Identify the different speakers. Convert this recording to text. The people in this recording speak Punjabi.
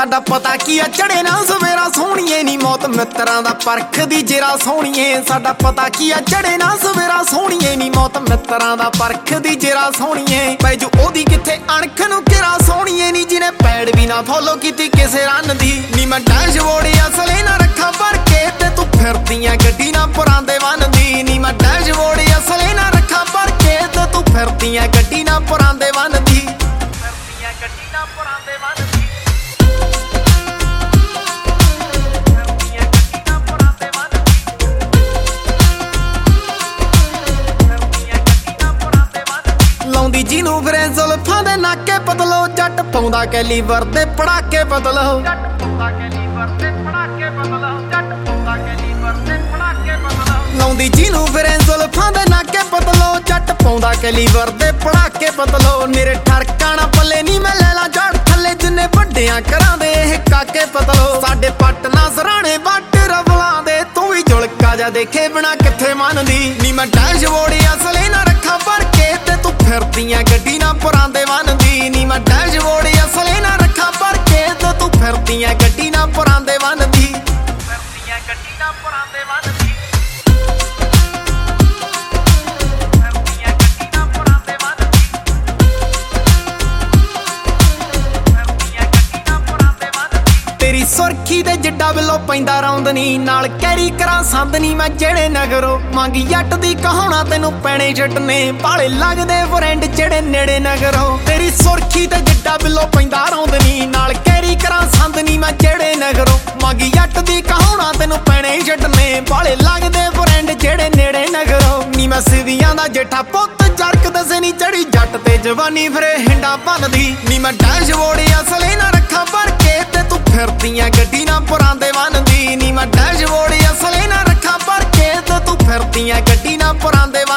Speaker 1: ਸਾਡਾ ਪਤਾ ਕੀ ਆ ਚੜੇ ਨਾ ਸਵੇਰਾ ਸੋਹਣੀਏ ਨੀ ਮੌਤ ਮਿੱਤਰਾਂ ਦਾ ਪਰਖ ਦੀ ਜੇਰਾ ਸੋਹਣੀਏ। ਸਾਡਾ ਪਤਾ ਕੀ ਆ ਚੜੇ ਨਾ ਸਵੇਰਾ ਸੋਹਣੀਏ ਨੀ ਮੌਤ ਮਿੱਤਰਾਂ ਦਾ ਪਰਖ ਦੀ ਜੇਰਾ ਸੋਹਣੀਏ। ਪੈ ਜੋ ਉਹਦੀ ਕਿੱਥੇ ਅਣਖ ਨੂੰ ਕਿਰਾ ਸੋਹਣੀਏ ਨੀ ਜਿਹਨੇ ਪੈੜ ਵੀ ਨਾ ਫੋਲੋ ਕੀਤੀ ਕਿਸੇ ਰਨ ਦੀ। ਨੀ ਮੈਂ ਡੈਸ਼ਬੋਰਡ ਅਸਲੇ ਨਾ ਰੱਖਾਂ ਭਰ ਕੇ ਤੇ ਤੂੰ ਫਿਰਦੀਆਂ ਗੱਡੀ ਨਾ ਪੁਰਾਂ ਦੇ ਵੰਨ ਦੀ। ਨੀ ਮੈਂ ਡੈਸ਼ਬੋਰਡ ਅਸਲੇ ਨਾ ਰੱਖਾਂ ਭਰ ਕੇ ਤੇ ਤੂੰ ਫਿਰਦੀਆਂ ਗੱਡੀ ਨਾ ਪੁਰਾਂ ਦੇ ਵੰਨ ਦੀ। ਫਿਰਦੀਆਂ ਗੱਡੀ ਨਾ ਪੁਰਾਂ ਦੇ ਵੰਨ ਦੀ। ਲਾਉਂਦੀ ਜਿਹਨੂੰ ਫਿਰੇ ਜ਼ੁਲਫਾਂ ਦੇ ਨਾਕੇ ਬਦਲੋ ਜੱਟ ਪਾਉਂਦਾ ਕੈਲੀਵਰ ਦੇ ਪੜਾਕੇ ਬਦਲੋ। ਲਾਉਂਦੀ ਜਿਹਨੂੰ ਫਿਰੇ ਜ਼ੁਲਫਾਂ ਦੇ ਨਾਕੇ ਬਦਲੋ ਜੱਟ ਪਾਉਂਦਾ ਕੈਲੀਵਰ ਦੇ ਪੜਾਕੇ ਬਦਲੋ। ਮੇਰੇ ਠਰਕਾਣਾ ਪੱਲੇ ਨੀ ਮੈਂ ਲੈ ਲਾ ਜੜ ਥੱਲੇ ਜਿੰਨੇ ਵੱਡਿਆਂ ਕਰਾਂ ਦੇ ਇਹ ਕਾਕੇ ਬਦਲੋ। ਸਾਡੇ ਪੱਟ ਨਾ ਸਰਾਣੇ ਵੱਟ ਰਵਲਾਂ ਦੇ ਤੂੰ ਵੀ ਜੁਲਕਾ ਜਾ ਦੇਖੇ ਬਿਨਾ ਕਿੱਥੇ ਮੰਨਦੀ। ਨੀ ਮੈਂ ਡੈਸ਼ਬੋਰਡ ਅਸਲੇ ਨਾ ਰੱਖਾਂ ਭਰ ਕੇ ਤੇ ਤੂੰ ਫਿਰਦੀਆਂ ਗੱਡੀ ਨਾ ਪੁਰਾਂ ਦੇ ਵੰਨ ਦੀ। ਨੀ ਮੈਂ ਡੈਸ਼ਬੋਰਡ ਅਸਲੇ ਨਾ ਰੱਖਾਂ ਭਰ ਕੇ ਤੇ ਤੂੰ ਫਿਰਦੀਆਂ ਗੱਡੀ ਨਾ ਪੁਰਾਂ ਦੇ ਵੰਨ ਦੀ। ਫਿਰਦੀਆਂ ਗੱਡੀ ਨਾ ਪੁਰਾਂ ਦੇ ਵੰਨ ਦੀ। ਤੇਰੀ ਸੁਰਖੀ ਦੇ ਜਿੱਡਾ ਬਿੱਲੋ ਪੈਂਦਾ ਰੌਂਦਨੀ ਨਾਲ ਕੈਰੀ ਕਰਾਂ ਸੰਦਨੀ ਮੈਂ ਜਿਹੜੇ ਨਗਰੋਂ ਮੰਗੀ ਜੱਟ ਦੀ ਕਹਾਉਣਾ ਤੈਨੂੰ ਪੈਣੇ ਛੱਡਨੇ ਪਾਲੇ ਲੱਗਦੇ ਫਰੈਂਡ ਜਿਹੜੇ ਨੇੜੇ ਨਗਰੋਂ। ਤੇਰੀ ਸੁਰਖੀ ਤੇ ਜਿੱਡਾ ਬਿੱਲੋ ਪੈਂਦਾ ਰੌਂਦਨੀ ਨਾਲ ਕੈਰੀ ਕਰਾਂ ਸੰਦਨੀ ਮੈਂ ਜਿਹੜੇ ਨਗਰੋਂ ਮੰਗੀ ਜੱਟ ਦੀ ਕਹਾਉਣਾ ਤੈਨੂੰ ਪੈਣੇ ਛੱਡਨੇ ਪਾਲੇ ਲੱਗਦੇ ਫਰੈਂਡ ਜਿਹੜੇ ਨੇੜੇ ਨਗਰੋਂ। ਨੀ ਮੈਂ ਸਿਵੀਆਂ ਦਾ ਜੇਠਾ ਪੁੱਤ ਜਰਕ ਦਸੇ ਨੀ ਚੜੀ ਜੱਟ ਤੇ ਜਵਾਨੀ ਫਿਰੇ ਹਿੰਡਾ ਭੰਨਦੀ। ਨੀ ਮੈਂ ਡੈਸ਼ਬੋਰਡ ਅਸਲੇ ਨਾ ਰੱਖਾਂ ਭਰ ਕੇ ਤੇ ਤੂੰ ਫਿਰਦੀਆਂ ਗੱਡੀ ਨਾ ਪੁਰਾਂ ਦੇ ਵੰਨ ਦੀ। ਨੀ ਮੈਂ ਡੈਸ਼ਬੋਰਡ ਅਸਲੇ ਨਾ ਰੱਖਾਂ ਭਰ ਕੇ ਤੇ ਤੂੰ ਫਿਰਦੀਆਂ ਗੱਡੀ ਨਾ ਪੁਰਾਂ ਦੇ